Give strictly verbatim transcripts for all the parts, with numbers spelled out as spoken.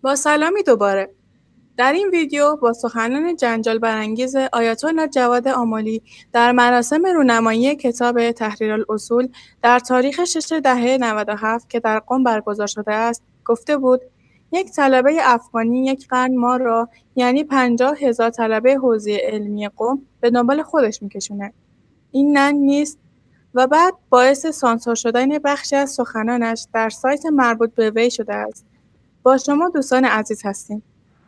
با سلامی دوباره. در این ویدیو با سخنان جنجال برانگیز آیت الله جواد آملی در مراسم رونمایی کتاب تحریرالاصول در تاریخ شش دهه نود و هفت که در قم برگزار شده است گفته بود یک طلبه افغانی یک قرن ما را، یعنی پنجاه هزار طلبه حوزه علمی قم، به دنبال خودش میکشونه. این نه نیست. و بعد باعث سانسور شدن بخشی از سخنانش در سایت مربوط به وی شده است. با شما دوستان عزیز هستیم.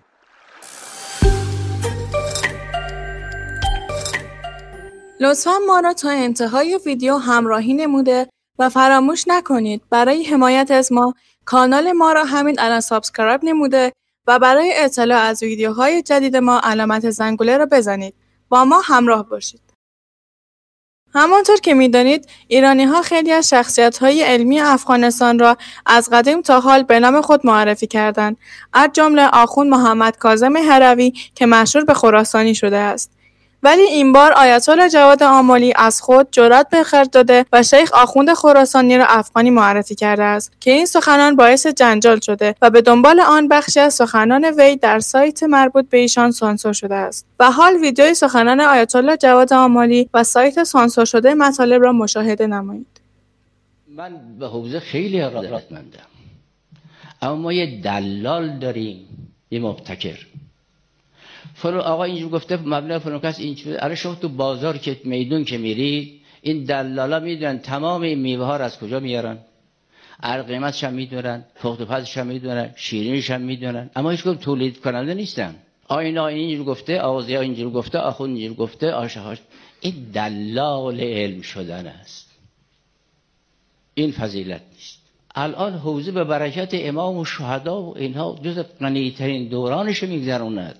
لطفاً ما را تا انتهای ویدیو همراهی نموده و فراموش نکنید برای حمایت از ما کانال ما را همین الان سابسکرایب نموده و برای اطلاع از ویدیوهای جدید ما علامت زنگوله را بزنید. با ما همراه باشید. همانطور که می‌دانید ایرانی‌ها خیلی از شخصیت‌های علمی افغانستان را از قدیم تا حال به نام خود معرفی کردند، از جمله آخوند محمد کاظم هروی که مشهور به خراسانی شده است. ولی این بار آیت الله جواد آملی از خود جرأت به خرج داده و شیخ آخوند خراسانی را افغانی معرفی کرده است که این سخنان باعث جنجال شده و به دنبال آن بخشی از سخنان وی در سایت مربوط به ایشان سانسور شده است. و حال ویدیوی سخنان آیت الله جواد آملی و سایت سانسور شده مطالب را مشاهده نمایید. من به حوزه خیلی رغبتمندم، اما ما یه دلال داریم، یه مبتکر. فلان آقا اینجور گفته مبلغ فلان کس اینجور. آره شما تو بازار که میدون که میرید این دلالا میدونن تمام این میوه ها رو از کجا میارن، قیمتش هم میدونن، پخت و پزش هم میدونن، شیرینیش هم میدونن، اما هیچ کدوم تولید کننده نیستن. آینا اینجور گفته، آوازی ها اینجور گفته، آخوند اینجور گفته، آشهاش. این دلال علم شدن است، این فضیلت نیست. الان حوزه به برکت امام و شهدا و اینها جز غنی‌ترین دورانش میگذروند.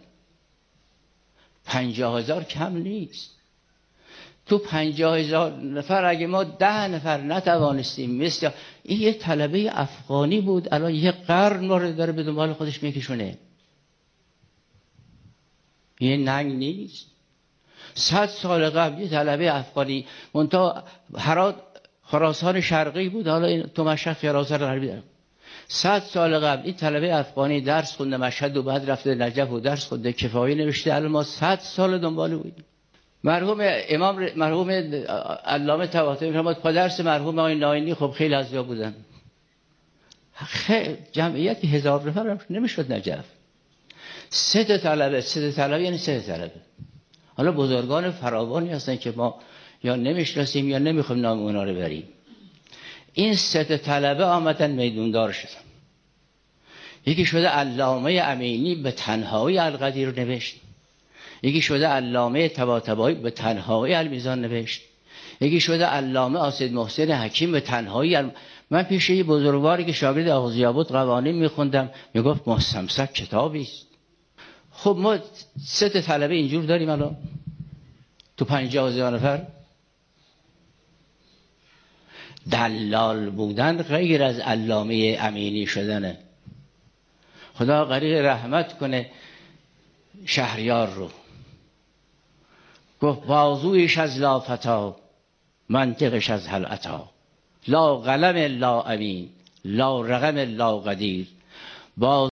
پنجاه هزار کم نیست. تو پنجاه هزار نفر اگه ما ده نفر نتوانستیم مثل این یه طلبه افغانی بود الان یه قرن رو داره به دنبال خودش میکشونه. یه ننگ نیست. صد سال قبل یه طلبه افغانی منتها هرات خراسان شرقی بود، حالا این تو مشهد خراسان غربی داره. صد سال قبل این طلبه افغانی درس خونده مشهد و بعد رفته نجف و درس خونده کفایه نوشته. الان ما صد سال دنبال بودیم. مرحوم امام مرحوم علامه طباطبایی فرمود پدرس مرحوم آقای ناینی خب خیلی از جا بودن. خیلی جمعیت هزار نفر نمیشد نجف. سه تا طلبه سه تا طلبه یعنی سه تا طلبه. حالا بزرگان فراوانی هستن که ما یا نمیشناسیم یا نمیخوایم نام اونا رو بریم. این سه تا طلبه آمدن میدوندار شدن. یکی شده علامه امینی به تنهایی القدیر نوشت، یکی شده علامه طباطبایی به تنهایی المیزان نوشت، یکی شده علامه اسید محسن حکیم به تنهایی الم... من پیش یه بزرگواری که شاگرد آغوزی بود قوانین میخوندم میگفت مستمسک کتابی است. خب ما سه تا طلبه اینجور داریم الان تو پنجاه هزار نفر. دلال بودن غیر از علامه امینی شدنه. خدا غریق رحمت کنه شهریار رو. گفت بازویش از لا فتا منطقش از هل عطا، لا قلم لا امین لا رقم لا قدیر.